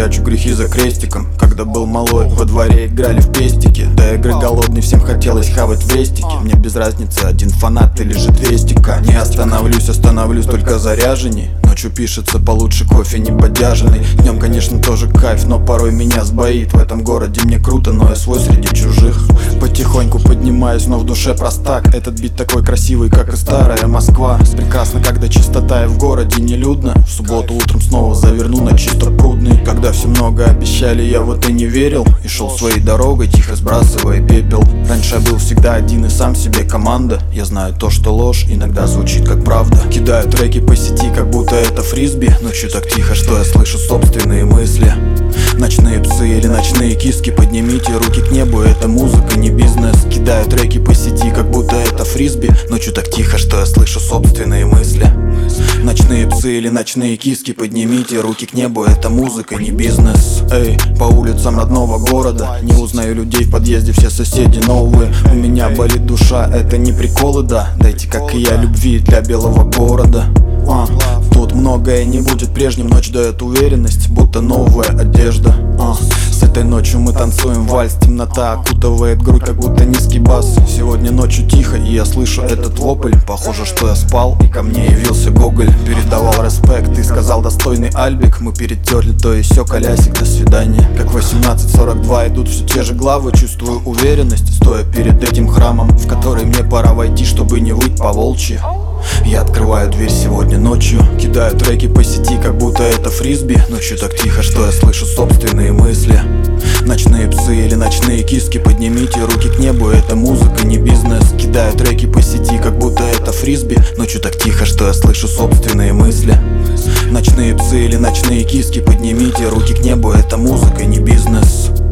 прячу грехи за крестиком. Когда был малой, во дворе играли в пестики. До игры голодный, всем хотелось хавать вестики. Мне без разницы, один фанат или же 200к. Не остановлюсь только заряженней. Ночью пишется получше кофе не бодяженный. Днем, конечно, тоже кайф, но порой меня сбоит. В этом городе мне круто, но я свой среди чужих. Потихоньку поднимаюсь, но в душе простак. Этот бит такой красивый, как и старая Москва. Прекрасно, когда чистота и в городе не людно. В субботу утром снова заверну на чисто прудный. Когда все много обещали, я вот и не верил. И шел своей дорогой, тихо сбрасывая пепел. Раньше я был всегда один и сам себе команда. Я знаю то, что ложь иногда звучит как правда. Кидаю треки по сети, как будто это фрисби. Ночью так тихо, что я слышу собственные мысли. Ночные псы или ночные киски, поднимите руки к небу, это музыка, не бизнес. Кидаю треки по сети, как будто это фрисби. Ночью так тихо, что я слышу собственные мысли. Ночные псы или ночные киски, поднимите руки к небу, это музыка, не бизнес. Эй, по улицам родного города не узнаю людей в подъезде, все соседи новые. У меня болит душа, это не приколы, да. Дайте, как и я, любви для белого города. Тут многое не будет прежним, ночь дает уверенность, будто новая одежда. С этой ночью мы танцуем вальс, темнота окутывает грудь, как будто низкий бас. Сегодня ночью тихо, и я слышу этот вопль. Похоже, что я спал, и ко мне явился Гоголь. Передавал респект, ты сказал достойный Альбик. Мы перетерли то и сё, колясик, до свидания. Как 18:42 идут все те же главы. Чувствую уверенность, стоя перед этим храмом, в который мне пора войти, чтобы не выть по-волчьи. Я открываю дверь сегодня ночью, кидаю треки по сети, как будто это фрисби. Ночью так тихо, что я слышу собственные мысли. Ночные псы или ночные киски, поднимите руки к небу, это музыка, не бизнес. Кидаю треки по сети, как будто это фрисби. Ночью так тихо, что я слышу собственные мысли. Ночные псы или ночные киски, поднимите руки к небу, это музыка, не бизнес.